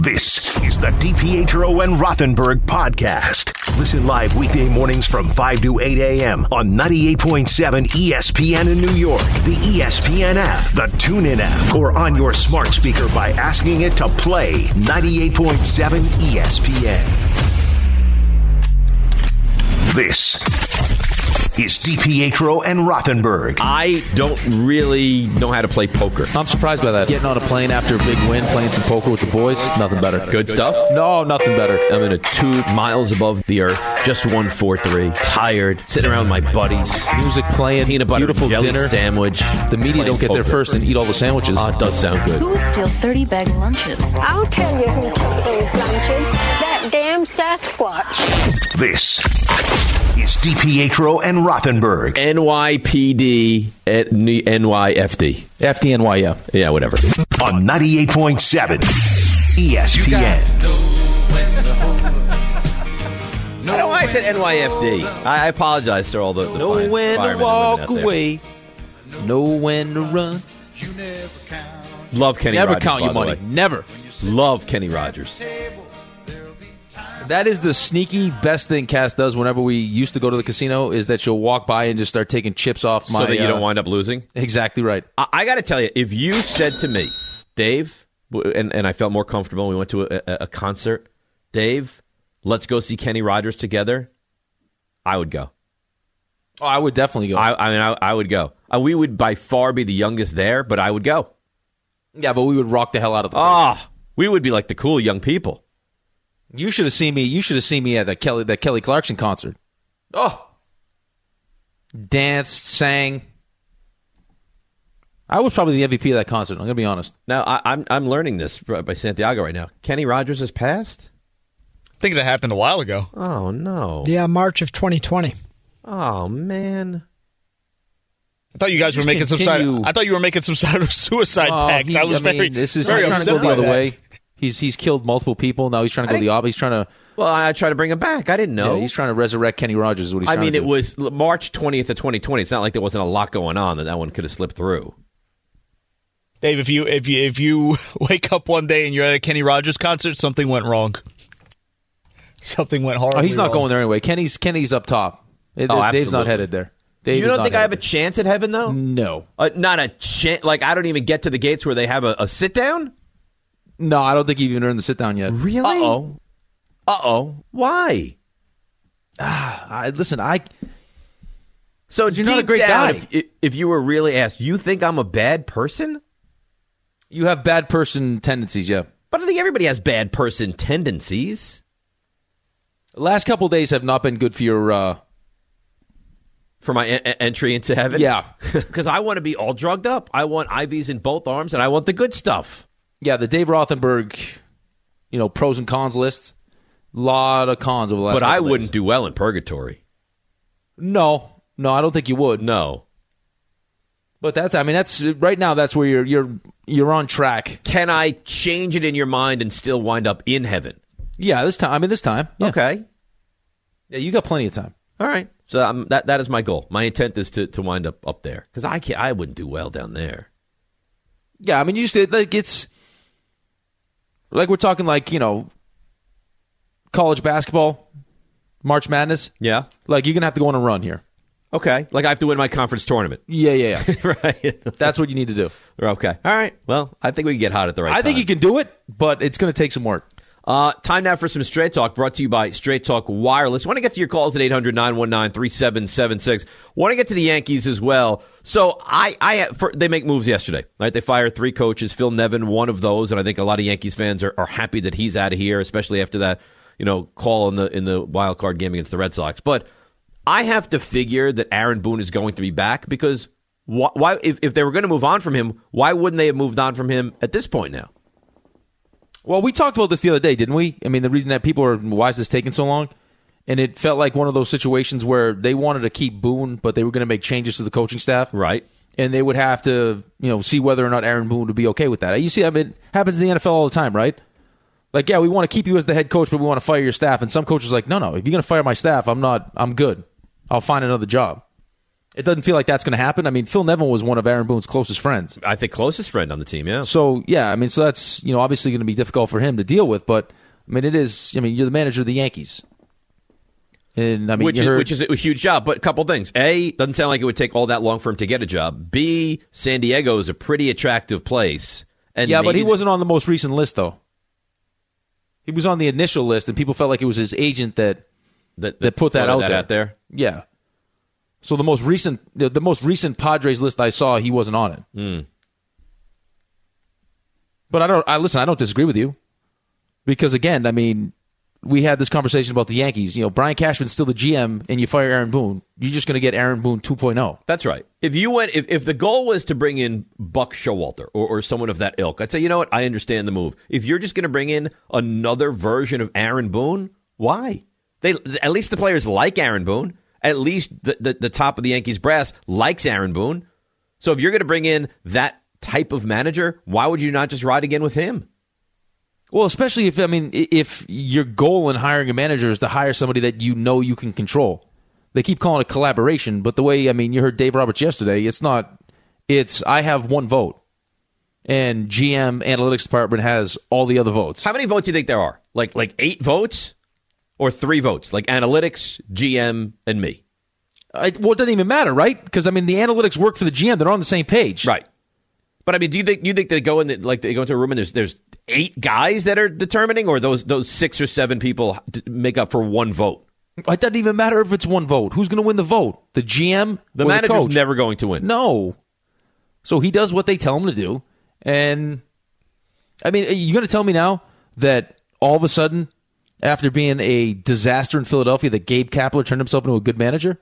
This is the DiPietro and Rothenberg podcast. Listen live weekday mornings from 5 to 8 a.m. on 98.7 ESPN in New York, the ESPN app, the TuneIn app, or on your smart speaker by asking it to play 98.7 ESPN. This is DiPietro and Rothenberg. I don't really know how to play poker. I'm surprised by that. Getting on a plane after a big win, playing some poker with the boys, nothing better. Good stuff? No, nothing better. I'm in a 2 miles above the earth, just won 4-3, tired, sitting around with my buddies. Music playing, peanut butter beautiful jelly dinner. Sandwich. The media don't get there first and eat all the sandwiches. It does sound good. Who would steal 30 bag lunches? I'll tell you who took those lunches. That damn Sasquatch. This is DiPietro and Rothenberg. NYPD at NYFD. FDNY, yeah. Yeah, whatever. On 98.7 ESPN. I don't know why I said NYFD. I apologize to all the Know when to walk away. Know when to run. Love Kenny Never Rogers, count your money. Never. Love Kenny Rogers. That is the sneaky best thing Cass does whenever we used to go to the casino, is that she'll walk by and just start taking chips off my... So that you don't wind up losing? Exactly right. I got to tell you, if you said to me, Dave, and I felt more comfortable, we went to a concert, Dave, let's go see Kenny Rogers together, I would go. Oh, I would definitely go. I would go. We would by far be the youngest there, but I would go. Yeah, but we would rock the hell out of the place. Oh, we would be like the cool young people. You should have seen me. You should have seen me at that Kelly Clarkson concert. Oh, danced, sang. I was probably the MVP of that concert. I'm gonna be honest. Now I'm learning this by Santiago right now. Kenny Rogers has passed. I think that happened a while ago. Oh no. Yeah, March of 2020. Oh man. I thought you guys were making some side. I thought you were making some sort of suicide pact. I was very trying to upset go the by other that. way. He's killed multiple people. Now he's trying to go the opposite. He's trying to. Well, I try to bring him back. I didn't know. Yeah, he's trying to resurrect Kenny Rogers. Is what he's trying to do. It was March 20th of 2020. It's not like there wasn't a lot going on that one could have slipped through. Dave, if you wake up one day and you're at a Kenny Rogers concert, something went wrong. Something went horribly wrong. He's not going there anyway. Kenny's up top. Dave's not headed there. You don't think I have a chance at heaven, though? No. Not a chance. Like, I don't even get to the gates where they have a sit-down? No, I don't think you've even earned the sit-down yet. Really? Uh-oh. Why? Listen, So you're not a great guy. If you were really asked, you think I'm a bad person? You have bad person tendencies, yeah. But I think everybody has bad person tendencies. The last couple of days have not been good for your... For my entry into heaven? Yeah. Because I want to be all drugged up. I want IVs in both arms, and I want the good stuff. Yeah, the Dave Rothenberg, pros and cons list. A lot of cons over the last couple days. But I wouldn't do well in purgatory. No, I don't think you would. No. But that's right now, that's where you're on track. Can I change it in your mind and still wind up in heaven? Yeah, this time. Yeah. Okay. Yeah, you got plenty of time. All right. So that is my goal. My intent is to wind up there. Because I wouldn't do well down there. Yeah, you said, it's... Like, we're talking, college basketball, March Madness. Yeah. Like, you're going to have to go on a run here. Okay. Like, I have to win my conference tournament. Yeah. Right. That's what you need to do. Okay. All right. Well, I think we can get hot at the right time. I think you can do it, but it's going to take some work. Time now for some Straight Talk, brought to you by Straight Talk Wireless. Want to get to your calls at 800-919-3776. Want to get to the Yankees as well. So they make moves yesterday, right? They fired 3 coaches. Phil Nevin, one of those, and I think a lot of Yankees fans are happy that he's out of here, especially after that, call in the wild card game against the Red Sox. But I have to figure that Aaron Boone is going to be back because why? If they were going to move on from him, why wouldn't they have moved on from him at this point now? Well, we talked about this the other day, didn't we? The reason that people are, why is this taking so long? And it felt like one of those situations where they wanted to keep Boone, but they were going to make changes to the coaching staff. Right. And they would have to, see whether or not Aaron Boone would be okay with that. You see, it happens in the NFL all the time, right? Like, yeah, we want to keep you as the head coach, but we want to fire your staff. And some coaches are like, no, if you're going to fire my staff, I'm good. I'll find another job. It doesn't feel like that's going to happen. I mean, Phil Nevin was one of Aaron Boone's closest friends. I think closest friend on the team, yeah. So, yeah, I mean, so that's, obviously going to be difficult for him to deal with. But, I mean, you're the manager of the Yankees. And I mean, which is a huge job. But a couple things. A, doesn't sound like it would take all that long for him to get a job. B, San Diego is a pretty attractive place. And yeah, but he wasn't on the most recent list, though. He was on the initial list, and people felt like it was his agent that put that out there. Yeah. So the most recent Padres list I saw, he wasn't on it. Mm. But I don't disagree with you, because again, I mean, we had this conversation about the Yankees. Brian Cashman's still the GM, and you fire Aaron Boone, you're just going to get Aaron Boone 2.0. That's right. If the goal was to bring in Buck Showalter or someone of that ilk, I'd say, you know what, I understand the move. If you're just going to bring in another version of Aaron Boone, why? At least the players like Aaron Boone. At least the top of the Yankees brass likes Aaron Boone. So if you're going to bring in that type of manager, why would you not just ride again with him? Well, especially if your goal in hiring a manager is to hire somebody that you can control. They keep calling it collaboration, but the way, you heard Dave Roberts yesterday, it's I have one vote, and GM analytics department has all the other votes. How many votes do you think there are? Like 8 votes? Or 3 votes, like analytics, GM, and me. Well, it doesn't even matter, right? Because the analytics work for the GM; they're on the same page, right? But do you think they go they go into a room and there's 8 guys that are determining, or those 6 or 7 people make up for one vote? It doesn't even matter if it's one vote. Who's going to win the vote? The GM, the manager's never going to win. No. So he does what they tell him to do, and you're going to tell me now that all of a sudden, after being a disaster in Philadelphia, that Gabe Kapler turned himself into a good manager?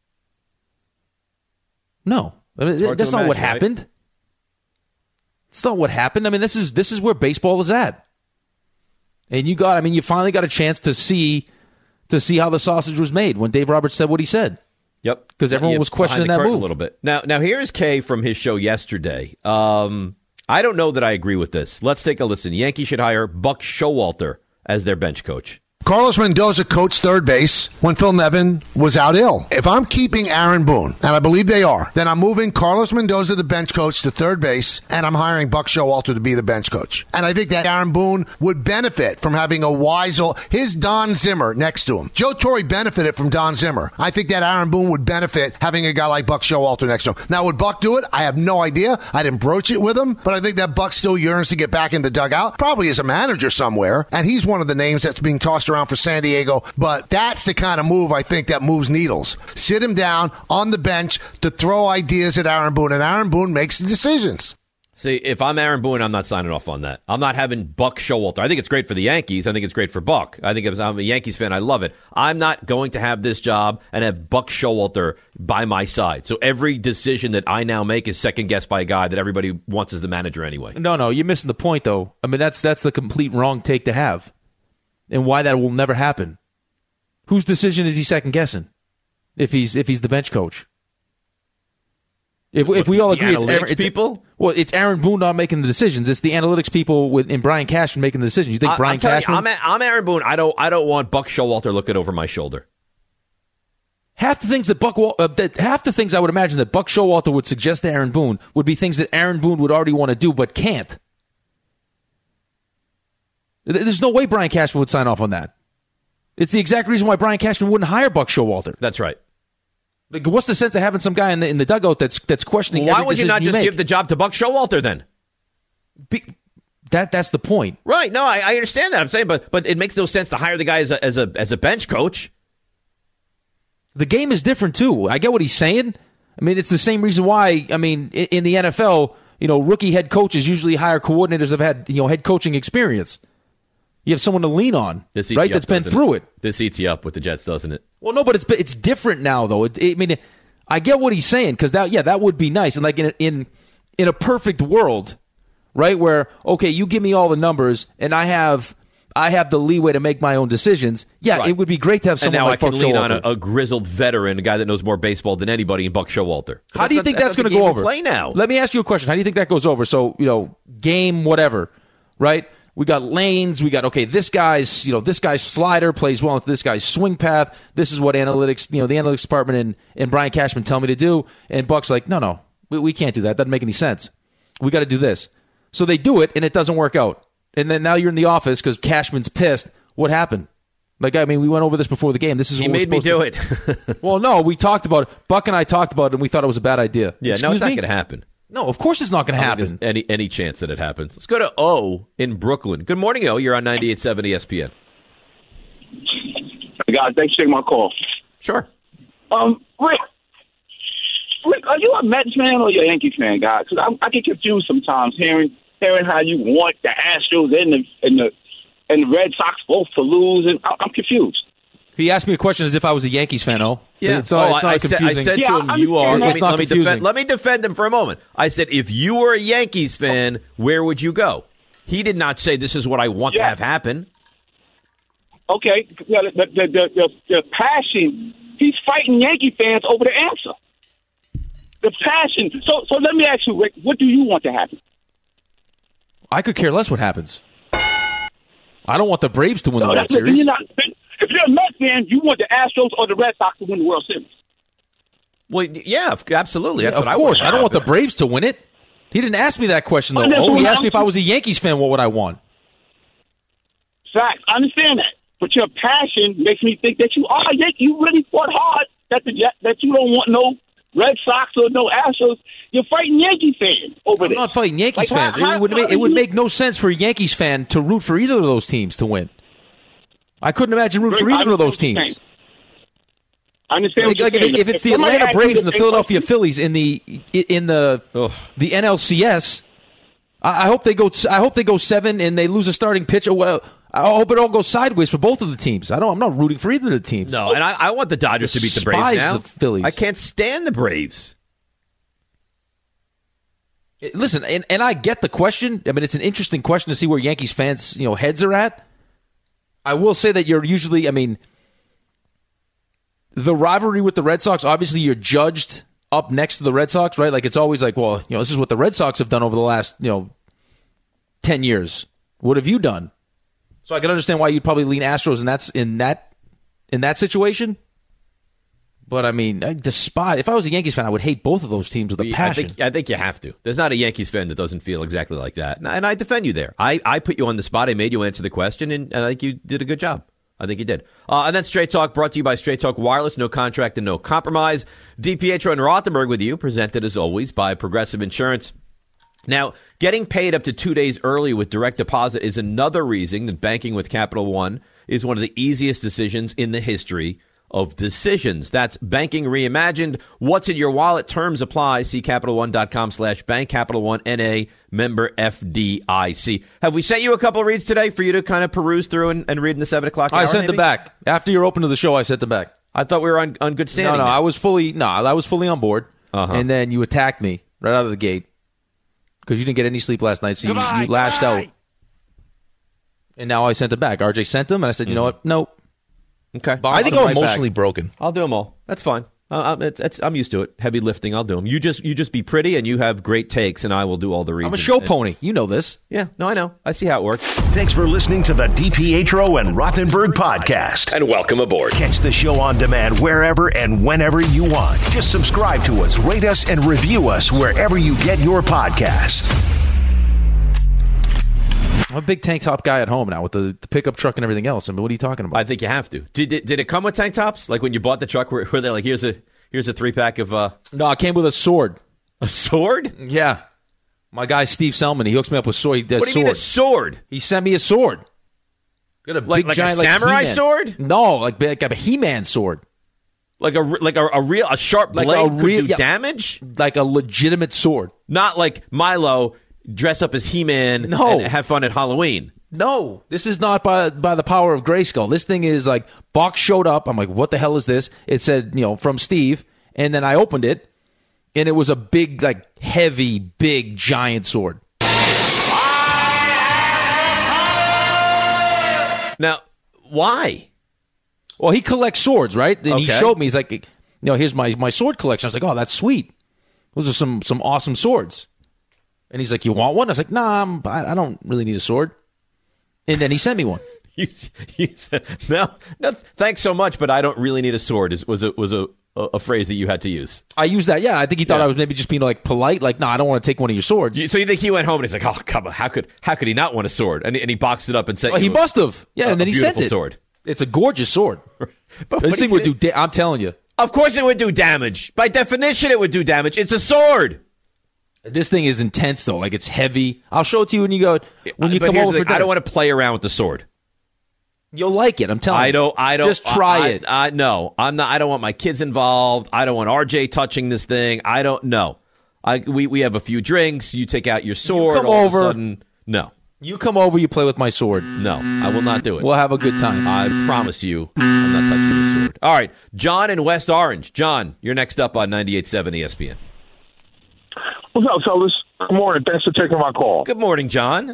No. That's not what happened. Right? It's not what happened. This is where baseball is at. And you finally got a chance to see how the sausage was made when Dave Roberts said what he said. Yep. Because everyone was questioning that move a little bit. Now here's Kay from his show yesterday. I don't know that I agree with this. Let's take a listen. Yankees should hire Buck Showalter as their bench coach. Carlos Mendoza coached third base when Phil Nevin was out ill. If I'm keeping Aaron Boone, and I believe they are, then I'm moving Carlos Mendoza, the bench coach, to third base, and I'm hiring Buck Showalter to be the bench coach. And I think that Aaron Boone would benefit from having his Don Zimmer next to him. Joe Torre benefited from Don Zimmer. I think that Aaron Boone would benefit having a guy like Buck Showalter next to him. Now, would Buck do it? I have no idea. I didn't broach it with him, but I think that Buck still yearns to get back in the dugout, probably as a manager somewhere, and he's one of the names that's being tossed around for San Diego, but that's the kind of move I think that moves needles. Sit him down on the bench to throw ideas at Aaron Boone, and Aaron Boone makes the decisions. See, if I'm Aaron Boone, I'm not signing off on that. I'm not having Buck Showalter. I think it's great for the Yankees. I think it's great for Buck. I think if I'm a Yankees fan, I love it. I'm not going to have this job and have Buck Showalter by my side. So every decision that I now make is second-guessed by a guy that everybody wants as the manager anyway. No, you're missing the point, though. That's the complete wrong take to have. And why that will never happen. Whose decision is he second guessing? If he's the bench coach, if we all agree, it's Aaron Boone not making the decisions. It's the analytics people in Brian Cashman making the decisions. You think Brian Cashman? I'm Aaron Boone. I don't want Buck Showalter looking over my shoulder. Half the things I would imagine that Buck Showalter would suggest to Aaron Boone would be things that Aaron Boone would already want to do but can't. There's no way Brian Cashman would sign off on that. It's the exact reason why Brian Cashman wouldn't hire Buck Showalter. That's right. What's the sense of having some guy in the dugout that's questioning every decision you make? Why would you not just give the job to Buck Showalter then? That's the point. Right. No, I understand that. I'm saying, but it makes no sense to hire the guy as a bench coach. The game is different, too. I get what he's saying. It's the same reason why, in the NFL, rookie head coaches usually hire coordinators that have had, head coaching experience. You have someone to lean on, right? That's been through it. This eats you up with the Jets, doesn't it? Well, no, but it's different now, though. I get what he's saying because that would be nice. And like in a perfect world, right, where okay, you give me all the numbers and I have the leeway to make my own decisions. Yeah, right. It would be great to have someone like Buck Showalter. And now I can lean on a grizzled veteran, a guy that knows more baseball than anybody, in Buck Showalter. How do you think that's going to go over? Play now. Let me ask you a question. How do you think that goes over? So game whatever, right? We got lanes. We got, okay, this guy's slider plays well into this guy's swing path. This is what analytics, the analytics department and Brian Cashman tell me to do. And Buck's like, no, we can't do that. Doesn't make any sense. We got to do this. So they do it, and it doesn't work out. And then now you're in the office because Cashman's pissed. What happened? Like, I mean, we went over this before the game. This is he what made me do it. Well, no, we talked about it. Buck and I talked about it, and we thought it was a bad idea. Yeah, Excuse no, it's not me? going to happen. No, of course it's not going to happen. Any chance that it happens. Let's go to O in Brooklyn. Good morning, O. You're on 98.7 ESPN. Hey guys, thanks for taking my call. Sure. Rick, are you a Mets fan or you a Yankees fan, guys? Because I get confused sometimes hearing how you want the Astros and the Red Sox both to lose, and I'm confused. He asked me a question as if I was a Yankees fan, O. Yeah. It's not I confusing. said to him, you are. Let Let me defend him for a moment. I said, if you were a Yankees fan, where would you go? He did not say this is what I want to have happen. Okay. The passion, he's fighting Yankee fans over the answer. The passion. So let me ask you, Rick, what do you want to happen? I could care less what happens. I don't want the Braves to win the World Series. If you're a Mets fan, you want the Astros or the Red Sox to win the World Series. Well, yeah, absolutely. That's of what course. I don't want the Braves to win it. He didn't ask me that question, though. He asked me if I was a Yankees fan, what would I want? Facts. I understand that. But your passion makes me think that you are a Yankee. You really fought hard that you don't want no Red Sox or no Astros. You're fighting Yankee fans over there. I'm not fighting Yankees fans. It would make no sense for a Yankees fan to root for either of those teams to win. I couldn't imagine rooting for either of those teams. I understand. If it's the Atlanta Braves and the Philadelphia Phillies in the NLCS, I hope they go 7 and they lose a starting pitcher. Well, I hope it all goes sideways for both of the teams. I'm not rooting for either of the teams. No, and I want the Dodgers to beat the Braves now. The Phillies. I can't stand the Braves. Listen, and I get the question. I mean, it's an interesting question to see where Yankees fans, heads are at. I will say that you're usually, the rivalry with the Red Sox, obviously you're judged up next to the Red Sox, right? Like it's always like, well, this is what the Red Sox have done over the last, 10 years. What have you done? So I can understand why you'd probably lean Astros in that situation. But I despise. If I was a Yankees fan, I would hate both of those teams with a passion. I think you have to. There's not a Yankees fan that doesn't feel exactly like that, and I defend you there. I put you on the spot. I made you answer the question, and I think you did a good job. I think you did. And then Straight Talk, brought to you by Straight Talk Wireless. No contract and no compromise. DiPietro and Rothenberg with you, presented as always by Progressive Insurance. Now, getting paid up to 2 days early with direct deposit is another reason that banking with Capital One is one of the easiest decisions in the history of decisions. That's banking reimagined. What's in your wallet? Terms apply. See CapitalOne.com/bank. Capital One N.A. member FDIC. Have we sent you a couple of reads today for you to kind of peruse through and read in the 7 o'clock hour? I sent them back. After you're open to the show, I sent them back. I thought we were on good standing. No, I was fully on board. And then you attacked me right out of the gate because you didn't get any sleep last night, so you lashed out. And now I sent them back. RJ sent them, and I said, you know what? Nope. Okay. I think I'm emotionally broken. I'll do them all. That's fine. I'm used to it. Heavy lifting. I'll do them. You just be pretty, and you have great takes, and I will do all the reads. I'm a show pony. You know this. Yeah. No, I know. I see how it works. Thanks for listening to the DiPietro and Rothenberg podcast. And welcome aboard. Catch the show on demand wherever and whenever you want. Just subscribe to us, rate us, and review us wherever you get your podcasts. I'm a big tank top guy at home now with the pickup truck and everything else. What are you talking about? I think you have to. Did it come with tank tops? Like when you bought the truck, where they're like, here's a 3-pack of. No, it came with a sword. A sword? Yeah. My guy Steve Selman, he hooks me up with sword. He does what do you mean a sword? He sent me a sword. Got a big giant a samurai He-Man. sword? No, like a He-Man sword. Like a sharp blade could do damage? Like a legitimate sword. Not like Milo dress up as He-Man and have fun at Halloween. No, this is not by the power of Grayskull. This thing is like, box showed up. I'm like, what the hell is this? It said, from Steve. And then I opened it, and it was a big, heavy, big, giant sword. Now, why? Well, he collects swords, right? And he showed me. He's like, here's my sword collection. I was like, oh, that's sweet. Those are some awesome swords. And he's like, you want one? I was like, nah, I don't really need a sword. And then he sent me one. You said, no, thanks so much, but I don't really need a sword. Was a phrase that you had to use. I used that. Yeah, I think he thought I was maybe just being like polite. Like, no, I don't want to take one of your swords. So you think he went home and he's like, oh, come on, how could he not want a sword? And he boxed it up and said, he must have. Yeah, and then he sent it. Sword. It's a gorgeous sword. But this thing would do. I'm telling you. Of course, it would do damage. By definition, it would do damage. It's a sword. This thing is intense, though. Like, it's heavy. I'll show it to you when you come over for dinner. I don't want to play around with the sword. You'll like it. I'm telling you. I don't. Just try it. No, I'm not. I don't want my kids involved. I don't want RJ touching this thing. I don't know. We have a few drinks. You take out your sword. Come all over. Of a sudden, no. You come over. You play with my sword. No, I will not do it. We'll have a good time. I promise you, I'm not touching your sword. All right, John in West Orange. John, you're next up on 98.7 ESPN. What's up, fellas? Good morning. Thanks for taking my call. Good morning, John.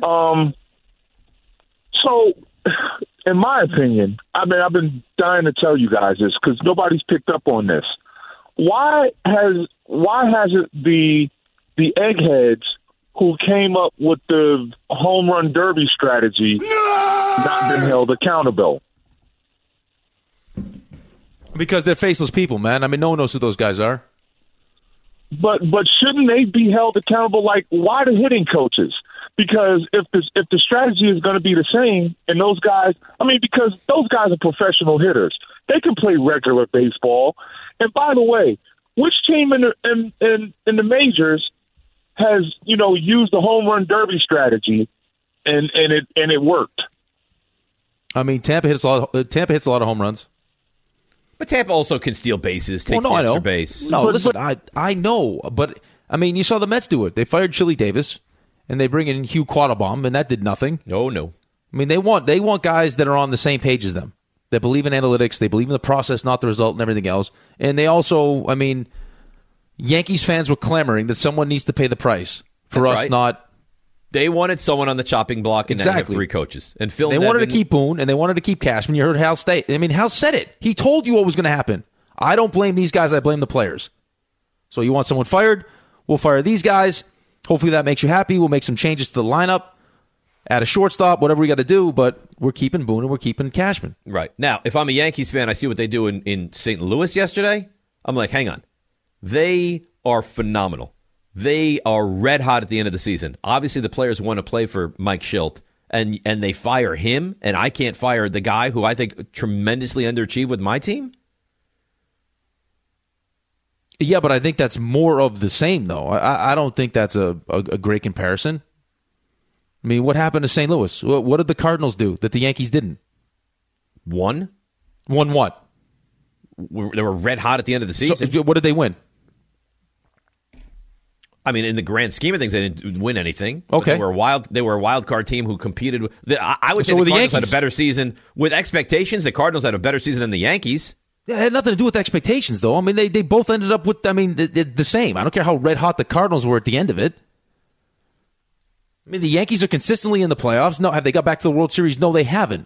So, in my opinion, I've been dying to tell you guys this because nobody's picked up on this. Why hasn't the eggheads who came up with the home run derby strategy not been held accountable? Because they're faceless people, man. I mean, no one knows who those guys are. But shouldn't they be held accountable? Like, why the hitting coaches? Because if the strategy is going to be the same, and those guys, because those guys are professional hitters, they can play regular baseball. And by the way, which team in the majors has used the home run derby strategy, and it worked? I mean, Tampa hits a lot of home runs. But Tampa also can steal bases, take the extra base. No, listen, I know, but I mean, you saw the Mets do it. They fired Chili Davis, and they bring in Hugh Quattlebaum, and that did nothing. No. I mean, they want guys that are on the same page as them. They believe in analytics, they believe in the process, not the result, and everything else. And they also, Yankees fans were clamoring that someone needs to pay the price for us not. They wanted someone on the chopping block, and now they have three coaches. And Phil They Nevin, wanted to keep Boone, and they wanted to keep Cashman. You heard Hal state. Hal said it. He told you what was going to happen. I don't blame these guys. I blame the players. So you want someone fired? We'll fire these guys. Hopefully that makes you happy. We'll make some changes to the lineup, add a shortstop, whatever we got to do. But we're keeping Boone and we're keeping Cashman. Right. Now, if I'm a Yankees fan, I see what they do in St. Louis yesterday. I'm like, hang on. They are phenomenal. They are red hot at the end of the season. Obviously, the players want to play for Mike Schilt, and they fire him, and I can't fire the guy who I think tremendously underachieved with my team? Yeah, but I think that's more of the same, though. I don't think that's a great comparison. I mean, what happened to St. Louis? What did the Cardinals do that the Yankees didn't? Won what? They were red hot at the end of the season. So, what did they win? In the grand scheme of things, they didn't win anything. Okay, they were a wild card team who competed. I would say the Cardinals had a better season with expectations. The Cardinals had a better season than the Yankees. Yeah, it had nothing to do with expectations, though. They both ended up with the same. I don't care how red hot the Cardinals were at the end of it. The Yankees are consistently in the playoffs. No, have they got back to the World Series? No, they haven't.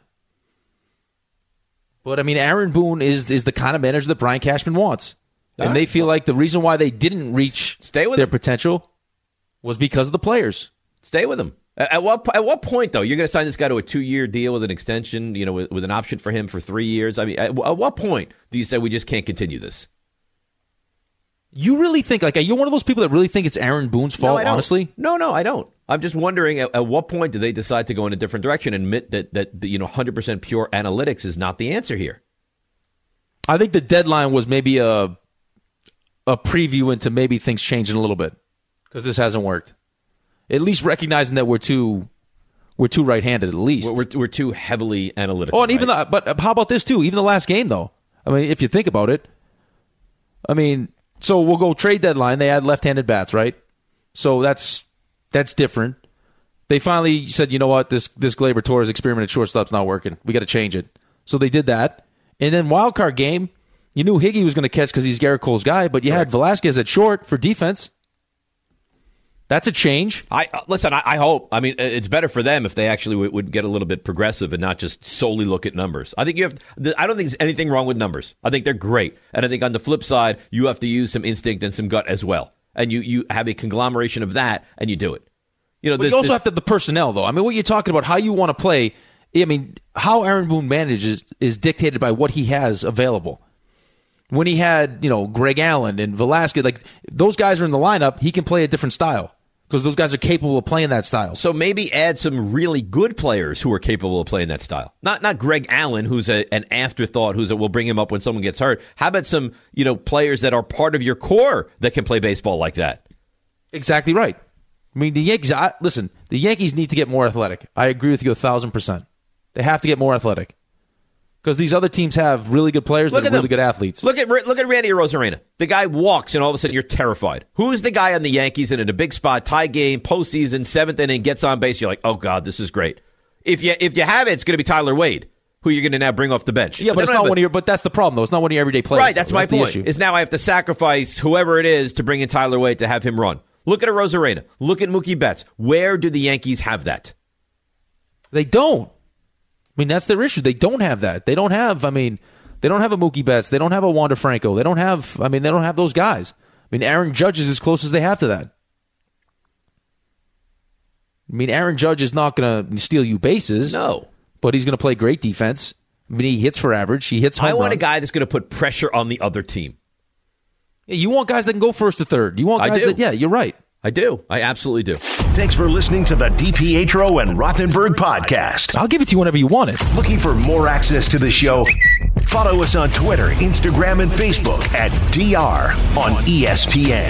But Aaron Boone is the kind of manager that Brian Cashman wants. And they feel like the reason why they didn't reach their potential was because of the players. Stay with them. At what point, though, you're going to sign this guy to a 2-year deal with an extension, with an option for him for 3 years? At what point do you say we just can't continue this? You really think, you're one of those people that really think it's Aaron Boone's fault, honestly? No, I don't. I'm just wondering at what point do they decide to go in a different direction and admit that 100% pure analytics is not the answer here? I think the deadline was maybe a preview into maybe things changing a little bit because this hasn't worked. At least recognizing that we're too right-handed. At least we're too heavily analytical. Oh, and even but how about this too? Even the last game, though. If you think about it, so we'll go trade deadline. They add left-handed bats, right? So that's different. They finally said, you know what, this Gleyber Torres experiment at shortstop's not working. We got to change it. So they did that, and then wild card game. You knew Higgy was going to catch because he's Garrett Cole's guy, but you had Velasquez at short for defense. That's a change. I hope. It's better for them if they actually would get a little bit progressive and not just solely look at numbers. I think I don't think there's anything wrong with numbers. I think they're great. And I think on the flip side, you have to use some instinct and some gut as well. And you have a conglomeration of that, and you do it. But you also have to have the personnel, though. What you're talking about, how you want to play, I mean, how Aaron Boone manages is dictated by what he has available. When he had, Greg Allen and Velasquez, like those guys are in the lineup, he can play a different style because those guys are capable of playing that style. So maybe add some really good players who are capable of playing that style. Not Greg Allen, who's an afterthought, we'll bring him up when someone gets hurt. How about some, players that are part of your core that can play baseball like that? Exactly right. I mean, the Yankees need to get more athletic. I agree with you 1,000%. They have to get more athletic. Because these other teams have really good players and really good athletes. Look at Randy Arozarena. The guy walks, and all of a sudden you're terrified. Who's the guy on the Yankees and in a big spot, tie game, postseason, 7th inning, gets on base? You're like, oh God, this is great. If you have it, it's going to be Tyler Wade, who you're going to now bring off the bench. Yeah, but it's not one of your. But that's the problem, though. It's not one of your everyday players. Right, that's my point. Is now I have to sacrifice whoever it is to bring in Tyler Wade to have him run. Look at Arozarena. Look at Mookie Betts. Where do the Yankees have that? They don't. I mean, that's their issue. They don't have that. They don't have a Mookie Betts. They don't have a Wander Franco. They don't have those guys. I mean, Aaron Judge is as close as they have to that. I mean, Aaron Judge is not going to steal you bases. No. But he's going to play great defense. I mean, he hits for average. He hits home runs. I want a guy that's going to put pressure on the other team. Yeah, you want guys that can go first to third. You want guys that, yeah, you're right. I do. I absolutely do. Thanks for listening to the DiPietro and Rothenberg podcast. I'll give it to you whenever you want it. Looking for more access to the show? Follow us on Twitter, Instagram, and Facebook at DR on ESPN.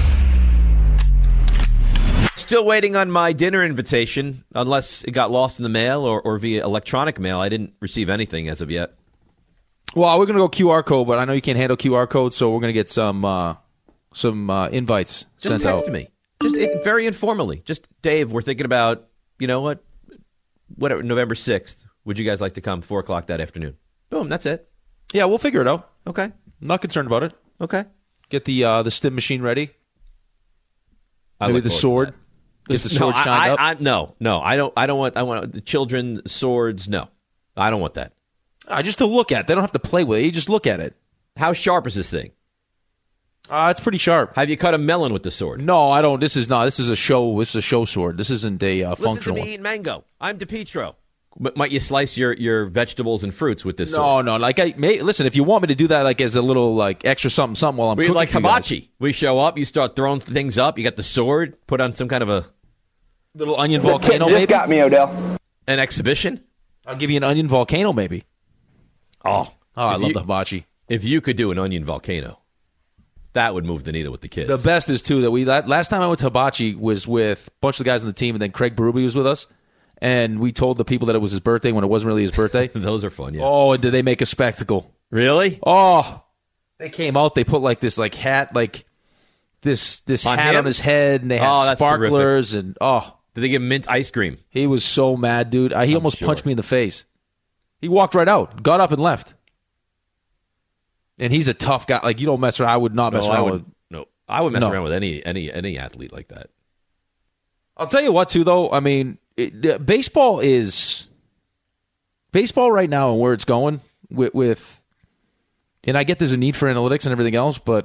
Still waiting on my dinner invitation, unless it got lost in the mail or via electronic mail. I didn't receive anything as of yet. Well, we're going to go QR code, but I know you can't handle QR codes, so we're going to get some invites just sent out. Just text me. Just very informally. Just, Dave, we're thinking about, whatever, November 6th. Would you guys like to come 4 o'clock that afternoon? Boom, that's it. Yeah, we'll figure it out. Okay. I'm not concerned about it. Okay. Get the stim machine ready. Maybe the sword. Get the sword shined up. No. I want the children swords. No. I don't want that. Just to look at. They don't have to play with it. You just look at it. How sharp is this thing? It's pretty sharp. Have you cut a melon with the sword? No, I don't. This is a show sword. This isn't a functional one. Listen to me eat mango. I'm DiPietro. Might you slice your vegetables and fruits with this sword? No. Listen, if you want me to do that, as a little extra something while I'm cooking, like hibachi. We show up, you start throwing things up. You got the sword. Put on some kind of a little onion volcano. Maybe got me, Odell. An exhibition. I'll give you an onion volcano, maybe. Oh, I love the hibachi. If you could do an onion volcano, that would move the needle with the kids. The best is, too, that last time I went to hibachi was with a bunch of the guys on the team, and then Craig Berube was with us, and we told the people that it was his birthday when it wasn't really his birthday. Those are fun, yeah. Oh, and did they make a spectacle. Really? Oh, they came out, they put this hat, this hat on his head, and they had sparklers, terrific. and Did they give him mint ice cream? He was so mad, dude. He almost punched me in the face. He walked right out, got up and left. And he's a tough guy. You don't mess around. I would not mess around with. No, I would mess around with any athlete like that. I'll tell you what, too, though. I mean, baseball right now and where it's going with, and I get there's a need for analytics and everything else, but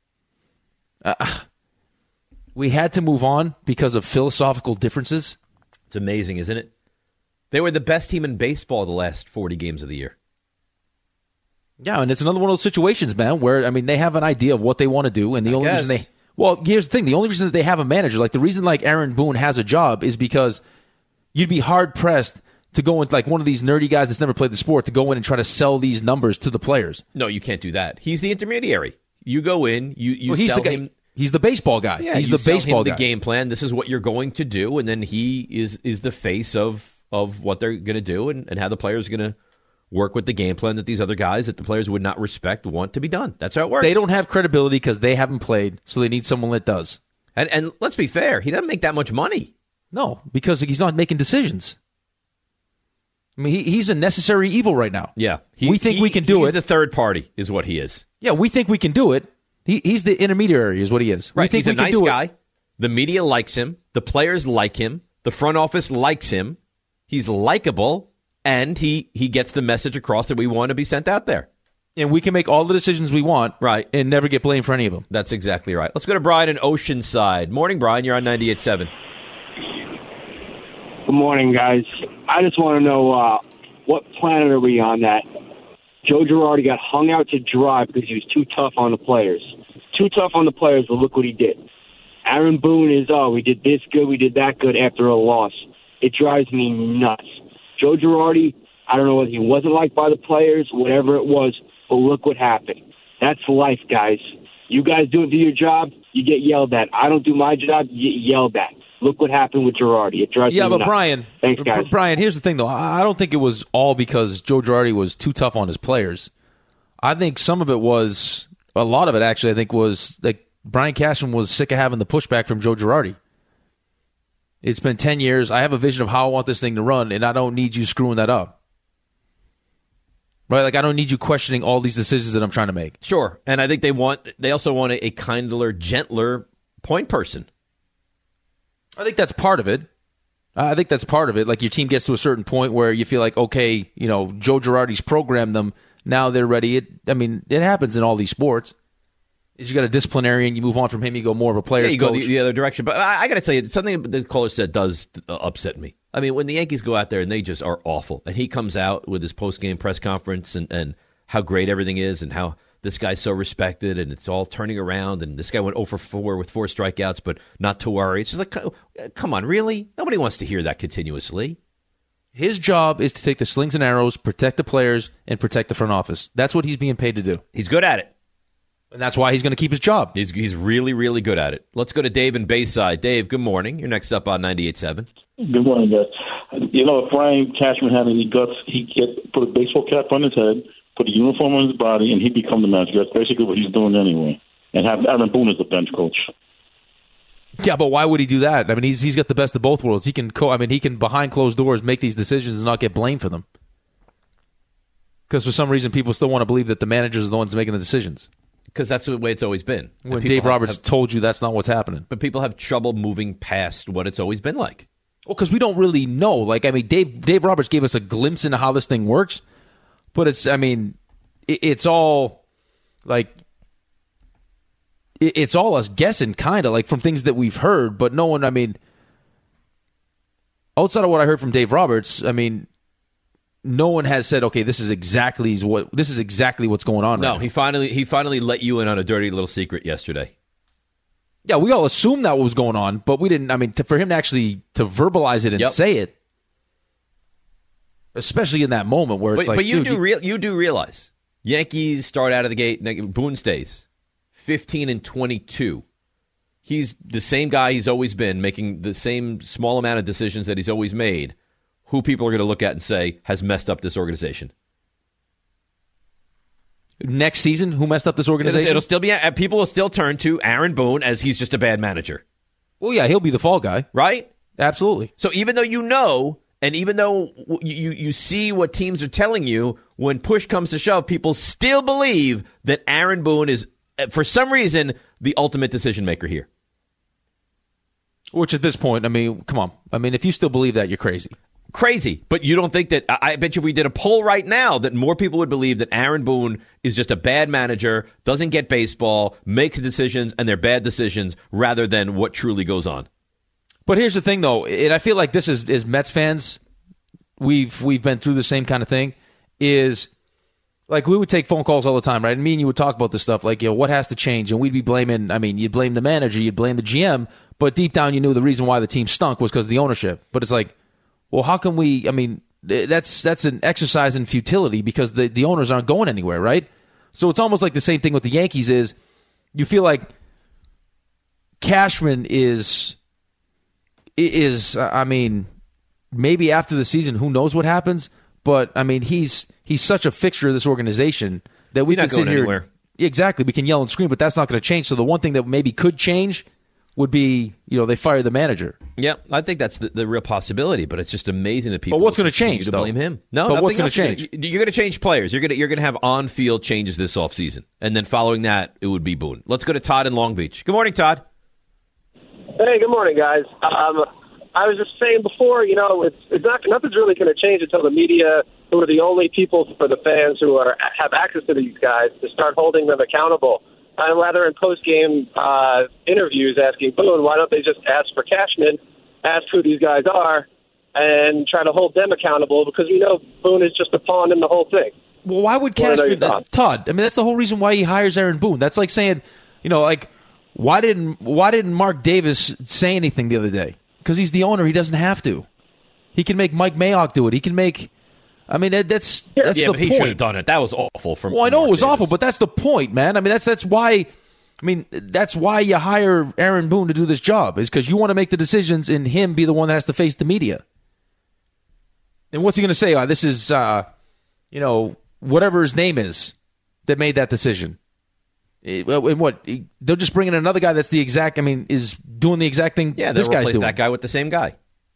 we had to move on because of philosophical differences. It's amazing, isn't it? They were the best team in baseball the last 40 games of the year. Yeah, and it's another one of those situations, man, where, they have an idea of what they want to do, and the only reason here's the thing, the only reason that they have a manager, the reason, Aaron Boone has a job is because you'd be hard-pressed to go into, one of these nerdy guys that's never played the sport, to go in and try to sell these numbers to the players. No, you can't do that. He's the intermediary. You go in, you sell him. He's the baseball guy. Yeah, he's the baseball guy. The game plan, this is what you're going to do, and then he is the face of what they're going to do and how the players are going to work with the game plan that these other guys that the players would not respect want to be done. That's how it works. They don't have credibility because they haven't played, so they need someone that does. And let's be fair, he doesn't make that much money. No, because he's not making decisions. He's a necessary evil right now. Yeah. We think we can do it. He's the third party is what he is. Yeah, we think we can do it. He's the intermediary is what he is. Right. We think he's a nice guy. It. The media likes him. The players like him. The front office likes him. He's likable. And he gets the message across that we want to be sent out there. And we can make all the decisions we want. Right. And never get blamed for any of them. That's exactly right. Let's go to Brian in Oceanside. Morning, Brian. You're on 98.7. Good morning, guys. I just want to know what planet are we on that Joe Girardi got hung out to dry because he was too tough on the players. Too tough on the players, but look what he did. Aaron Boone is, we did this good, we did that good after a loss. It drives me nuts. Joe Girardi, I don't know whether he wasn't liked by the players, whatever it was, but look what happened. That's life, guys. You guys do your job, you get yelled at. I don't do my job, you get yelled at. Look what happened with Girardi. It drives me nuts. Brian, thanks, guys. Brian, here's the thing, though. I don't think it was all because Joe Girardi was too tough on his players. I think some of it was, a lot of it actually, I think was like Brian Cashman was sick of having the pushback from Joe Girardi. It's been 10 years. I have a vision of how I want this thing to run, and I don't need you screwing that up. Right? Like, I don't need you questioning all these decisions that I'm trying to make. Sure. And I think they also want a kindler, gentler point person. I think that's part of it. Like, your team gets to a certain point where you feel like, okay, Joe Girardi's programmed them. Now they're ready. It happens in all these sports. You got a disciplinarian, you move on from him, you go more of a player's coach. You go the other direction. But I got to tell you, something the caller said does upset me. I mean, when the Yankees go out there and they just are awful, and he comes out with his post-game press conference and how great everything is and how this guy's so respected and it's all turning around, and this guy went 0 for 4 with 4 strikeouts, but not to worry. It's just like, come on, really? Nobody wants to hear that continuously. His job is to take the slings and arrows, protect the players, and protect the front office. That's what he's being paid to do. He's good at it. And that's why he's going to keep his job. He's really, really good at it. Let's go to Dave in Bayside. Dave, good morning. You're next up on 98.7. Good morning, guys. If Brian Cashman had any guts, he'd put a baseball cap on his head, put a uniform on his body, and he'd become the manager. That's basically what he's doing anyway. And have Aaron Boone as the bench coach. Yeah, but why would he do that? I mean, he's got the best of both worlds. He can behind closed doors make these decisions and not get blamed for them. Because for some reason, people still want to believe that the managers are the ones making the decisions. Because that's the way it's always been. When Dave Roberts told you that's not what's happening. But people have trouble moving past what it's always been like. Well, because we don't really know. Like, I mean, Dave Roberts gave us a glimpse into how this thing works. But it's all, like, it's all us guessing, kind of, like, from things that we've heard. But no one, outside of what I heard from Dave Roberts, no one has said, okay, this is exactly what's going on. No, right now. he finally let you in on a dirty little secret yesterday. Yeah, we all assumed that was going on, but we didn't. For him to actually to verbalize it and say it, especially in that moment where it's but you do realize Yankees start out of the gate. Boone stays 15-22. He's the same guy he's always been, making the same small amount of decisions that he's always made. Who people are going to look at and say has messed up this organization. Next season, who messed up this organization? It'll still be people will still turn to Aaron Boone as he's just a bad manager. Well, yeah, he'll be the fall guy, right? Absolutely. So even though and even though you see what teams are telling you, when push comes to shove, people still believe that Aaron Boone is, for some reason, the ultimate decision maker here. Which at this point, come on. If you still believe that, you're crazy. Crazy, but you don't think that, I bet you if we did a poll right now that more people would believe that Aaron Boone is just a bad manager, doesn't get baseball, makes decisions, and they're bad decisions rather than what truly goes on. But here's the thing, though, and I feel like this is, as Mets fans, we've been through the same kind of thing, is like we would take phone calls all the time, right? And me and you would talk about this stuff, like, what has to change? And we'd be blaming, you'd blame the manager, you'd blame the GM, but deep down you knew the reason why the team stunk was because of the ownership. But it's like, well, how can we? That's an exercise in futility because the owners aren't going anywhere, right? So it's almost like the same thing with the Yankees is you feel like Cashman is maybe after the season, who knows what happens? But he's such a fixture of this organization that we can sit here. Anywhere. Exactly, we can yell and scream, but that's not going to change. So the one thing that maybe could change would be, they fire the manager. Yeah, I think that's the real possibility, but it's just amazing that people. But what's going to change? To blame him? No, but what's going to change? You're going to change players. You're going to have on-field changes this offseason, and then following that, it would be Boone. Let's go to Todd in Long Beach. Good morning, Todd. Hey, good morning, guys. I was just saying before, it's nothing's really going to change until the media, who are the only people for the fans who have access to these guys, to start holding them accountable. I'm rather in post-game interviews asking Boone, why don't they just ask for Cashman, ask who these guys are, and try to hold them accountable because we know Boone is just a pawn in the whole thing. Well, why would Cashman, Todd? I mean, that's the whole reason why he hires Aaron Boone. That's like saying, why didn't Mark Davis say anything the other day? Because he's the owner, he doesn't have to. He can make Mike Mayock do it. He can make. I mean, that's the but point. He should have done it. That was awful. Well, I know it was awful, but that's the point, man. I mean, that's why. I mean, that's why you hire Aaron Boone to do this job, is because you want to make the decisions and him be the one that has to face the media. And what's he going to say? This is, whatever his name is that made that decision. And what? They'll just bring in another guy that's the exact, is doing the exact thing this guy's doing. That guy with the same guy.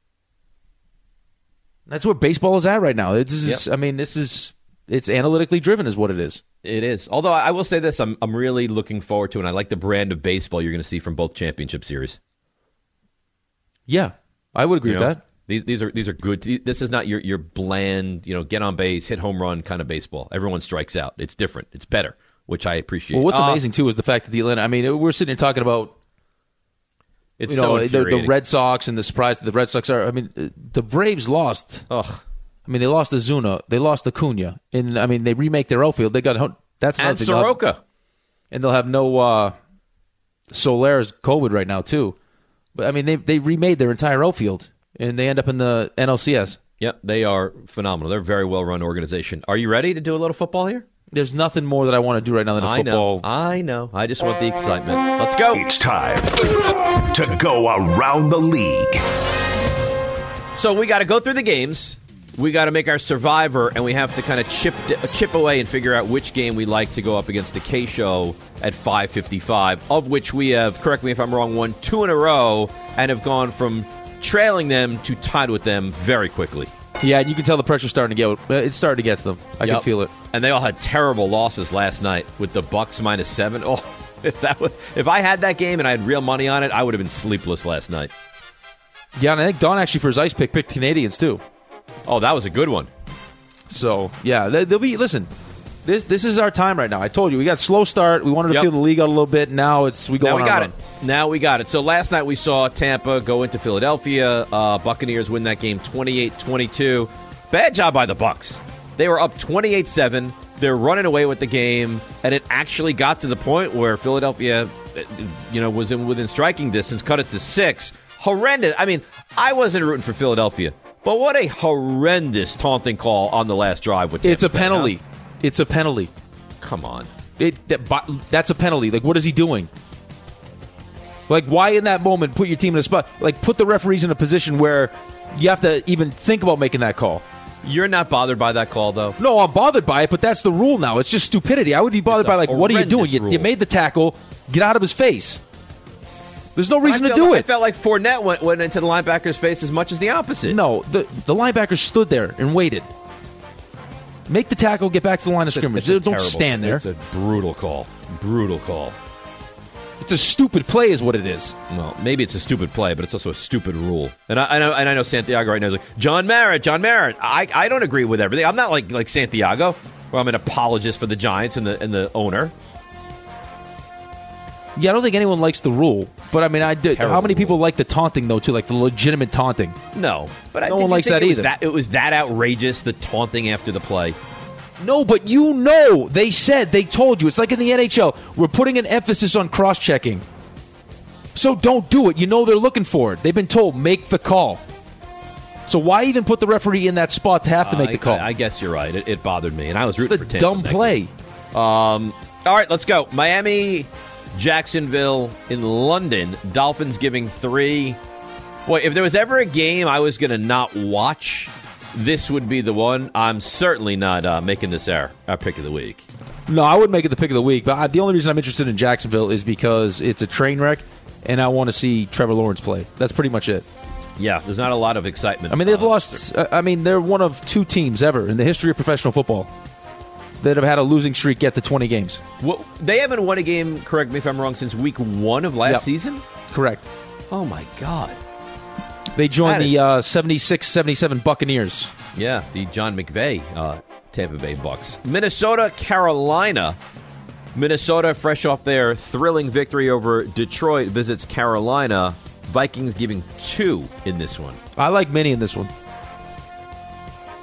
That's where baseball is at right now. It's analytically driven is what it is. It is. Although I will say this, I'm really looking forward to, and I like the brand of baseball you're going to see from both championship series. Yeah, I would agree with that. These are good. This is not your bland, get on base, hit home run kind of baseball. Everyone strikes out. It's different. It's better, which I appreciate. Well, what's amazing too is the fact that the Atlanta. I mean, we're sitting here talking about the Red Sox and the surprise that the Red Sox are. I mean, the Braves lost. Ugh. I mean, they lost Ozuna, they lost Acuna, and they remake their outfield. They got that's and Soroka, and they'll have no Soler's COVID right now too. But I mean, they remade their entire outfield, and they end up in the NLCS. Yep, they are phenomenal. They're a very well run organization. Are you ready to do a little football here? There's nothing more that I want to do right now than football. I know. I just want the excitement. Let's go. It's time to go around the league. So we got to go through the games. We got to make our survivor, and we have to kind of chip away and figure out which game we like to go up against the K-Show at 5:55, of which we have, correct me if I'm wrong, won 2 in a row and have gone from trailing them to tied with them very quickly. Yeah, and you can tell the pressure's starting to get. It's starting to get to them. I can feel it. And they all had terrible losses last night with the Bucks -7. Oh, if I had that game and I had real money on it, I would have been sleepless last night. Yeah, and I think Don actually for his ice picked Canadians too. Oh, that was a good one. So, yeah, they'll be, listen, this is our time right now. I told you, we got a slow start. We wanted to feel the league out a little bit. Now we got it. Now we got it. So last night we saw Tampa go into Philadelphia. Buccaneers win that game 28-22. Bad job by the Bucs. They were up 28-7. They're running away with the game, and it actually got to the point where Philadelphia, was within striking distance, cut it to 6. Horrendous. I mean, I wasn't rooting for Philadelphia. But what a horrendous taunting call on the last drive with Tampa. It's a penalty. Huh? It's a penalty. Come on. That's a penalty. Like, what is he doing? Like, why in that moment put your team in a spot? Like, put the referees in a position where you have to even think about making that call. You're not bothered by that call, though? No, I'm bothered by it, but that's the rule now. It's just stupidity. I would be bothered by, what are you doing? You made the tackle. Get out of his face. There's no reason to do it. I felt like Fournette went into the linebacker's face as much as the opposite. No, the linebacker stood there and waited. Make the tackle, get back to the line of scrimmage. Don't stand there. It's a brutal call. Brutal call. It's a stupid play is what it is. Well, maybe it's a stupid play, but it's also a stupid rule. And I know Santiago right now is like, John Merritt. I don't agree with everything. I'm not like Santiago, where I'm an apologist for the Giants and the owner. Yeah, I don't think anyone likes the rule, but I mean, I did. How many people like the taunting though, too, like the legitimate taunting? No, but no one likes that either. It was that outrageous, the taunting after the play. No, but they told you. It's like in the NHL. We're putting an emphasis on cross-checking. So don't do it. They're looking for it. They've been told, make the call. So why even put the referee in that spot to have to make the call? I guess you're right. It bothered me, and I was rooting for Tampa. Dumb play. All right, let's go. Miami, Jacksonville in London. Dolphins giving 3. Boy, if there was ever a game I was going to not watch, this would be the one. I'm certainly not making this our pick of the week. No, I wouldn't make it the pick of the week. But the only reason I'm interested in Jacksonville is because it's a train wreck, and I want to see Trevor Lawrence play. That's pretty much it. Yeah, there's not a lot of excitement. I mean, they've lost. They're one of 2 teams ever in the history of professional football that have had a losing streak get to 20 games. Well, they haven't won a game, correct me if I'm wrong, since week 1 of last season? Correct. Oh, my God. They joined the 76-77 Buccaneers. Yeah, the John McVay Tampa Bay Bucks. Minnesota, Carolina. Minnesota, fresh off their thrilling victory over Detroit, visits Carolina. Vikings giving 2 in this one. I like Minnie in this one.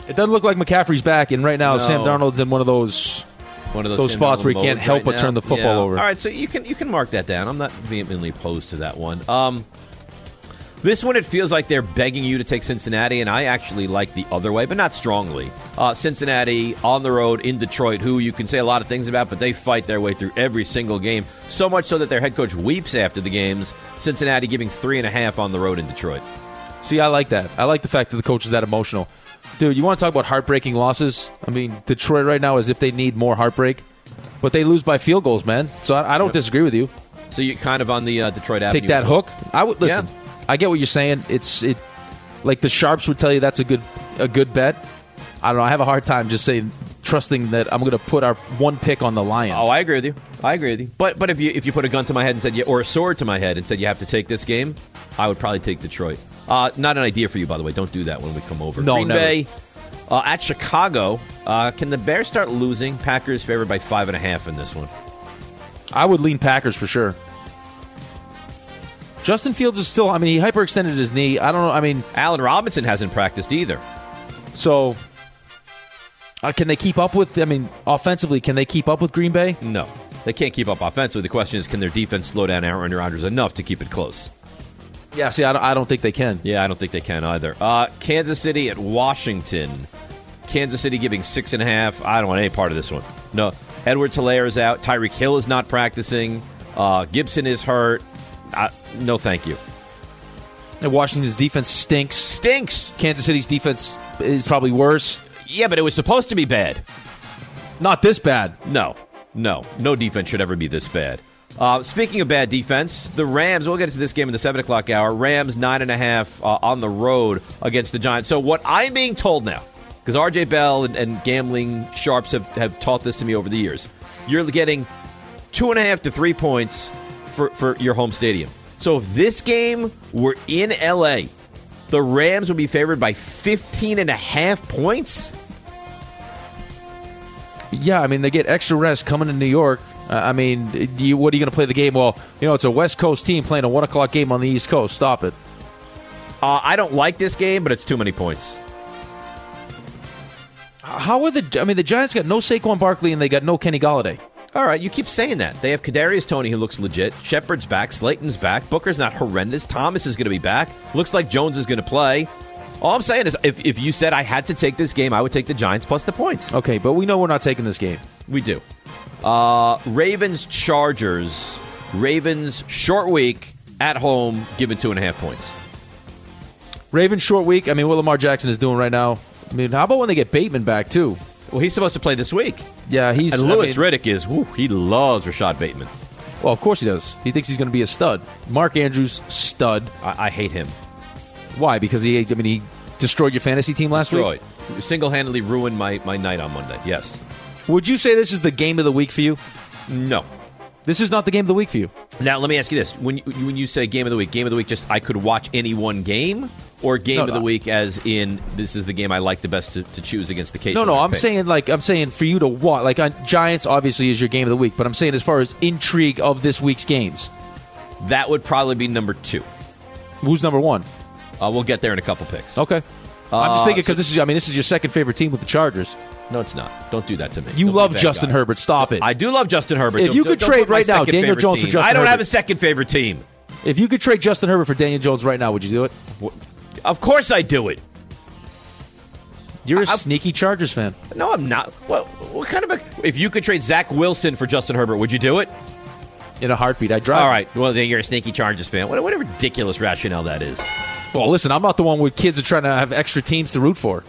It doesn't look like McCaffrey's back, and right now No. Sam Darnold's in one of those spots where he can't help but turn the football over. All right, so you can mark that down. I'm not vehemently opposed to that one. This one, it feels like they're begging you to take Cincinnati, and I actually like the other way, but not strongly. Cincinnati on the road in Detroit, who you can say a lot of things about, but they fight their way through every single game, so much so that their head coach weeps after the games. Cincinnati giving 3.5 on the road in Detroit. See, I like that. I like the fact that the coach is that emotional. Dude, you want to talk about heartbreaking losses? I mean, Detroit right now is if they need more heartbreak, but they lose by field goals, man. So I don't disagree with you. So you're kind of on the Detroit Avenue. Take that hook. I would listen. Yeah. I get what you're saying. It's like the sharps would tell you that's a good bet. I don't know. I have a hard time just trusting that I'm going to put our one pick on the Lions. Oh, I agree with you. But if you put a gun to my head and said or a sword to my head and said you have to take this game, I would probably take Detroit. Not an idea for you, by the way. Don't do that when we come over. No, Green never. Bay at Chicago. Can the Bears start losing? Packers favored by 5.5 in this one. I would lean Packers for sure. Justin Fields is still, he hyperextended his knee. I don't know. Allen Robinson hasn't practiced either. So, can they keep up with, offensively, can they keep up with Green Bay? No. They can't keep up offensively. The question is, can their defense slow down Aaron Rodgers enough to keep it close? Yeah, see, I don't think they can. Yeah, I don't think they can either. Kansas City at Washington. Kansas City giving 6.5. I don't want any part of this one. No. Edwards-Helaire is out. Tyreek Hill is not practicing. Gibson is hurt. No, thank you. And Washington's defense stinks. Kansas City's defense is probably worse. Yeah, but it was supposed to be bad. Not this bad. No defense should ever be this bad. Speaking of bad defense, the Rams, we'll get to this game in the 7 o'clock hour. Rams 9.5 on the road against the Giants. So what I'm being told now, because RJ Bell and gambling sharps have taught this to me over the years, you're getting 2.5 to 3 points for your home stadium. So if this game were in L.A., the Rams would be favored by 15.5 points? Yeah, they get extra rest coming to New York. What are you going to play the game? Well, it's a West Coast team playing a 1 o'clock game on the East Coast. Stop it. I don't like this game, but it's too many points. How are the Giants got no Saquon Barkley and they got no Kenny Golladay. All right, you keep saying that. They have Kadarius Toney, who looks legit. Shepard's back. Slayton's back. Booker's not horrendous. Thomas is going to be back. Looks like Jones is going to play. All I'm saying is, if you said I had to take this game, I would take the Giants plus the points. Okay, but we know we're not taking this game. We do. Ravens, Chargers. Ravens, short week, at home, given 2.5 points. Ravens, short week. What Lamar Jackson is doing right now. How about when they get Bateman back, too? Well, he's supposed to play this week. Yeah, And Louis Riddick is, he loves Rashad Bateman. Well, of course he does. He thinks he's going to be a stud. Mark Andrews, stud. I hate him. Why? Because he destroyed your fantasy team last week? Single-handedly ruined my night on Monday, yes. Would you say this is the game of the week for you? No. This is not the game of the week for you. Now, let me ask you this. When you say game of the week, just I could watch any one game? Or game of the week as in this is the game I like the best to choose against the case? No, I'm saying for you to watch. Like Giants obviously is your game of the week, but I'm saying as far as intrigue of this week's games. That would probably be number 2. Who's number 1? We'll get there in a couple picks. Okay. I'm just thinking because this is your second favorite team with the Chargers. No, it's not. Don't do that to me. You love Justin Herbert. Stop it. I do love Justin Herbert. If you could trade right now Daniel Jones for Justin Herbert. I don't have a second favorite team. If you could trade Justin Herbert for Daniel Jones right now, would you do it? Of course I do it. You're a sneaky Chargers fan. No, I'm not. What kind of if you could trade Zach Wilson for Justin Herbert, would you do it? In a heartbeat, I'd drive. All right. Well, then you're a sneaky Chargers fan. What a ridiculous rationale that is. Well, listen, I'm not the one with kids that are trying to have extra teams to root for.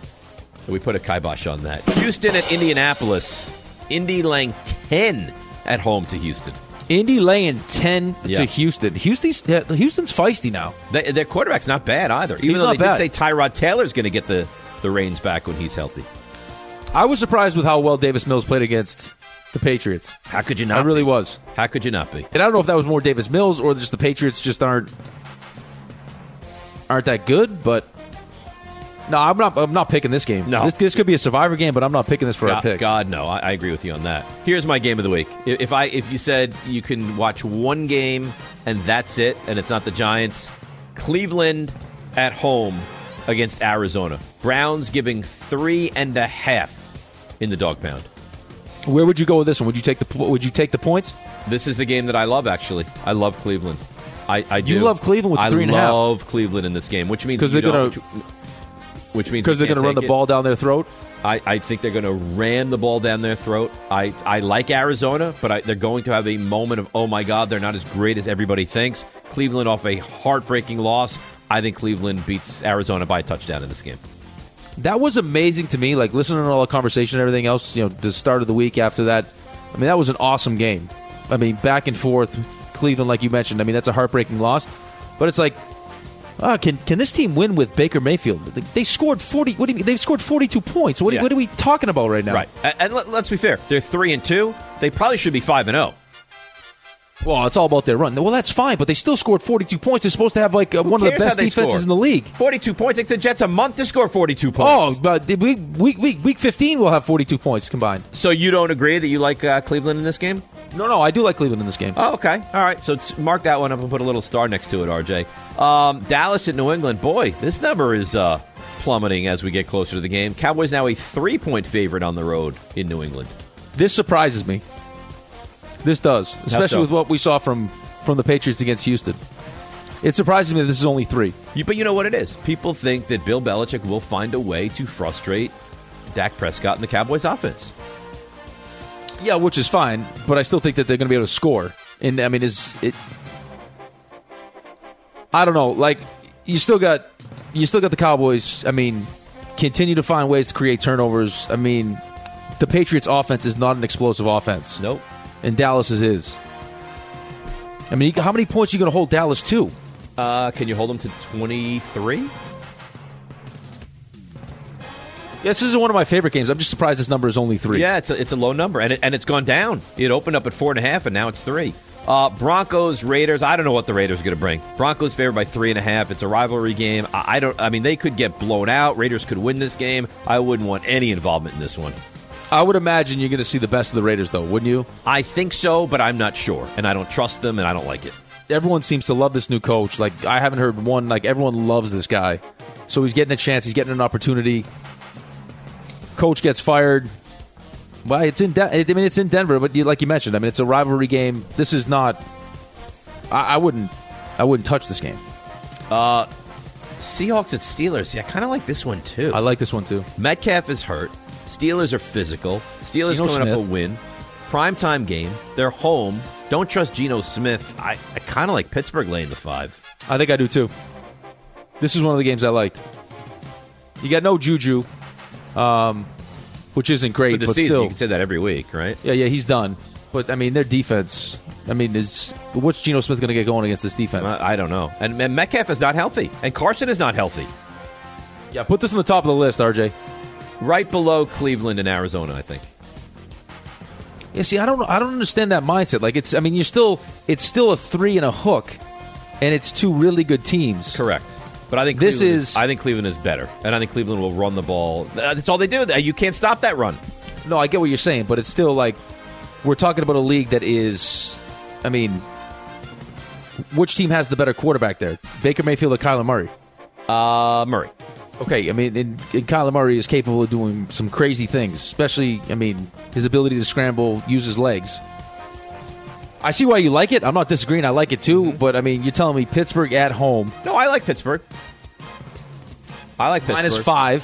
We put a kibosh on that. Houston at Indianapolis. Indy laying 10 at home to Houston. Indy laying 10 to Houston. Houston's feisty now. Their quarterback's not bad either. Even though they did say Tyrod Taylor's going to get the reins back when he's healthy. I was surprised with how well Davis Mills played against the Patriots. How could you not? I really was. How could you not be? And I don't know if that was more Davis Mills or just the Patriots just aren't that good, but no, I'm not picking this game. No. This could be a survivor game, but I'm not picking this for a pick. God, no. I agree with you on that. Here's my game of the week. If you said you can watch one game and that's it, and it's not the Giants, Cleveland at home against Arizona. Browns giving 3.5 in the dog pound. Where would you go with this one? Would you take the points? This is the game that I love, actually. I love Cleveland. I do. You love Cleveland with 3.5? I love Cleveland in this game, which means because they're going to run the ball down their throat. I think they're going to ram the ball down their throat. I like Arizona, but they're going to have a moment of, oh my God, they're not as great as everybody thinks. Cleveland off a heartbreaking loss. I think Cleveland beats Arizona by a touchdown in this game. That was amazing to me, like listening to all the conversation and everything else, the start of the week after that. I mean, that was an awesome game. I mean, back and forth, Cleveland, like you mentioned, I mean, that's a heartbreaking loss. But it's like, can this team win with Baker Mayfield? They scored 40. What do you mean? They've scored 42 points. What are we talking about right now? Right. And let's be fair. They're 3-2. They probably should be 5-0. Well, it's all about their run. Well, that's fine, but they still scored 42 points. They're supposed to have one of the best defenses in the league. 42 points. It takes the Jets a month to score 42 points. Oh, but week 15 will have 42 points combined. So you don't agree that you like Cleveland in this game? No, I do like Cleveland in this game. Oh, okay. All right. So mark that one up and put a little star next to it, RJ. Dallas at New England. Boy, this number is plummeting as we get closer to the game. Cowboys now a 3-point favorite on the road in New England. This surprises me. This does, especially with what we saw from the Patriots against Houston. It surprises me that this is only 3. But you know what it is? People think that Bill Belichick will find a way to frustrate Dak Prescott and the Cowboys offense. Yeah, which is fine, but I still think that they're going to be able to score. And I mean, I don't know. Like you still got the Cowboys. I mean, continue to find ways to create turnovers. I mean, the Patriots' offense is not an explosive offense. Nope. And Dallas's is. I mean, how many points are you going to hold Dallas to? Can you hold them to 23? Yes, this is one of my favorite games. I'm just surprised this number is only 3. Yeah, it's a low number, and it's gone down. It opened up at 4.5, and now it's 3. Broncos, Raiders. I don't know what the Raiders are going to bring. Broncos favored by 3.5. It's a rivalry game. I mean, they could get blown out. Raiders could win this game. I wouldn't want any involvement in this one. I would imagine you're going to see the best of the Raiders, though, wouldn't you? I think so, but I'm not sure, and I don't trust them, and I don't like it. Everyone seems to love this new coach. Like, I haven't heard one. Like, everyone loves this guy. So he's getting a chance. He's getting an opportunity. Coach gets fired. Well, it's in Denver, but like you mentioned, I mean, it's a rivalry game. This is not. I wouldn't touch this game. Seahawks at Steelers. Yeah, I kind of like this one too. I like this one too. Metcalf is hurt. Steelers are physical. Steelers coming up a win. Primetime game. They're home. Don't trust Geno Smith. I kind of like Pittsburgh laying the 5. I think I do too. This is one of the games I liked. You got no Juju, which isn't great. For the but season, still, you can say that every week, right? Yeah, he's done. But, I mean, their defense, I mean, what's Geno Smith going to get going against this defense? I don't know. And Metcalf is not healthy. And Carson is not healthy. Yeah, put this on the top of the list, RJ. Right below Cleveland and Arizona, I think. Yeah, see, I don't understand that mindset. Like, it's still a 3 and a hook, and it's 2 really good teams. Correct. But I think I think Cleveland is better, and I think Cleveland will run the ball. That's all they do. You can't stop that run. No, I get what you're saying, but it's still like we're talking about a league that is, I mean, which team has the better quarterback there? Baker Mayfield or Kyler Murray? Murray. Okay, I mean, and Kyler Murray is capable of doing some crazy things, especially, I mean, his ability to scramble, use his legs. I see why you like it. I'm not disagreeing. I like it too. But, I mean, you're telling me Pittsburgh at home. No, I like Pittsburgh. -5.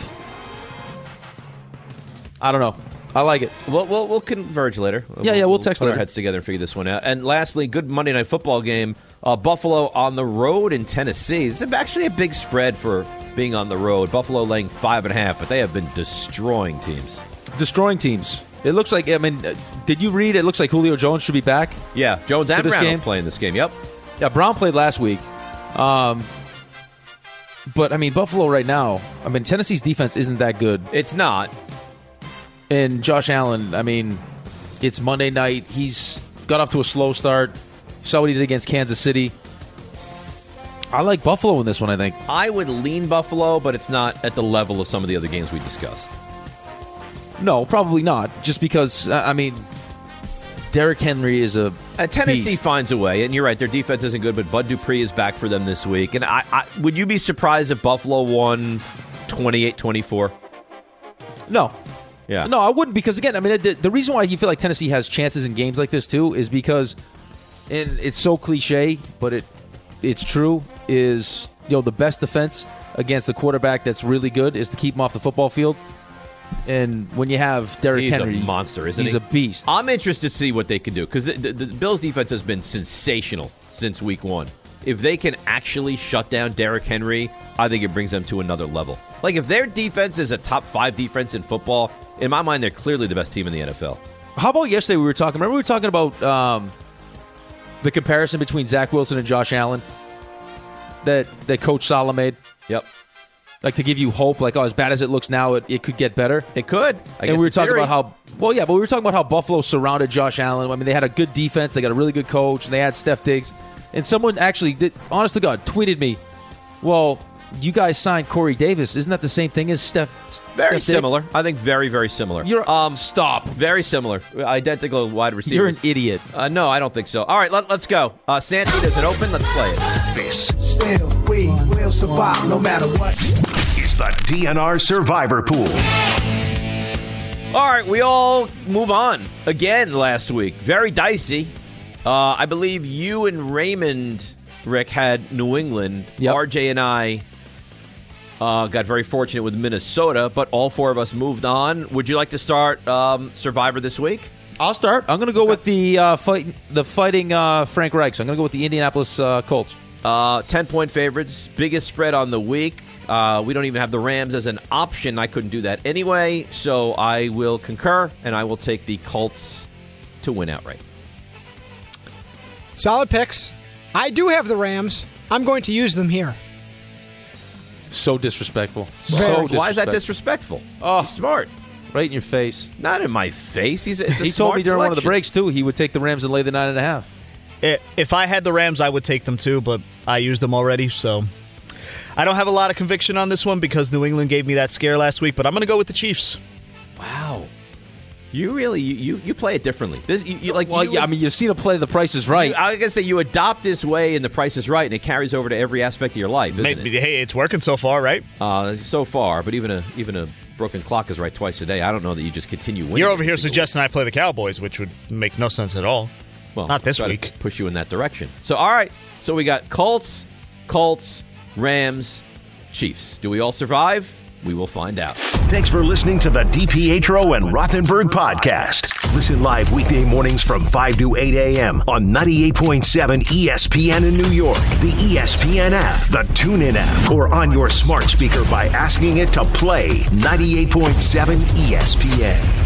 I don't know. I like it. We'll converge later. We'll text put later. our heads together and figure this one out. And lastly, good Monday Night Football game. Buffalo on the road in Tennessee. This is actually a big spread for being on the road. Buffalo laying 5.5, but they have been destroying teams. It looks like, I mean, did you read? It looks like Julio Jones should be back. Yeah, Jones and Brown are playing this game. Yep. Yeah, Brown played last week. But, I mean, Buffalo right now, I mean, Tennessee's defense isn't that good. It's not. And Josh Allen, I mean, it's Monday night. He's got off to a slow start. Saw what he did against Kansas City. I like Buffalo in this one, I think. I would lean Buffalo, but it's not at the level of some of the other games we discussed. No, probably not. Just because, I mean, Derrick Henry is a Tennessee beast. finds a way, and you're right, their defense isn't good, but Bud Dupree is back for them this week. And I would you be surprised if Buffalo won 28-24? No. Yeah. No, I wouldn't, because, again, I mean, the reason why you feel like Tennessee has chances in games like this, too, is because, and it's so cliche, but it's true, is, the best defense against the quarterback that's really good is to keep him off the football field. And when you have Derrick Henry, he's a monster, isn't he? He's a beast. I'm interested to see what they can do, because the Bills' defense has been sensational since week 1. If they can actually shut down Derrick Henry, I think it brings them to another level. Like, if their defense is a top 5 defense in football, in my mind, they're clearly the best team in the NFL. How about yesterday remember we were talking about the comparison between Zach Wilson and Josh Allen that Coach Saleh made? Yep. Like, to give you hope, like, as bad as it looks now, it could get better. It could. And we were talking about how, but we were talking about how Buffalo surrounded Josh Allen. I mean, they had a good defense, they got a really good coach, and they had Steph Diggs. And someone actually, honest to God, tweeted me, well, you guys signed Corey Davis. Isn't that the same thing as Steph? Very Steph similar. Diggs? I think very, very similar. Stop. Very similar. Identical wide receiver. You're an idiot. No, I don't think so. All right, let's go. Santy, there's an open. Let's play it. This Still, we will survive no matter what. is the DNR Survivor Pool. All right, we all move on again last week. Very dicey. I believe you and Raymond, Rick, had New England. Yep. RJ and I got very fortunate with Minnesota, but all 4 of us moved on. Would you like to start Survivor this week? I'll start. I'm going to go with the fighting Frank Reich. So I'm going to go with the Indianapolis Colts. 10-point favorites, biggest spread on the week. We don't even have the Rams as an option. I couldn't do that anyway, so I will concur, and I will take the Colts to win outright. Solid picks. I do have the Rams. I'm going to use them here. So disrespectful. Why is that disrespectful? Oh, he's smart. Right in your face. Not in my face. He told me during one of the breaks, too, he would take the Rams and lay the 9.5. If I had the Rams, I would take them too, but I used them already, so I don't have a lot of conviction on this one because New England gave me that scare last week, but I'm going to go with the Chiefs. Wow. You really you play it differently. You've seen him play The Price is Right. I was gonna say you adopt this way in The Price is Right, and it carries over to every aspect of your life. Isn't it? Hey, it's working so far, right? So far, but even a broken clock is right twice a day. I don't know that you just continue winning. You're over here suggesting I play the Cowboys, which would make no sense at all. Well, not this try week. To push you in that direction. So all right. So we got Colts, Rams, Chiefs. Do we all survive? We will find out. Thanks for listening to the DiPietro and Rothenberg podcast. Listen live weekday mornings from 5 to 8 a.m. on 98.7 ESPN in New York, the ESPN app, the TuneIn app, or on your smart speaker by asking it to play 98.7 ESPN.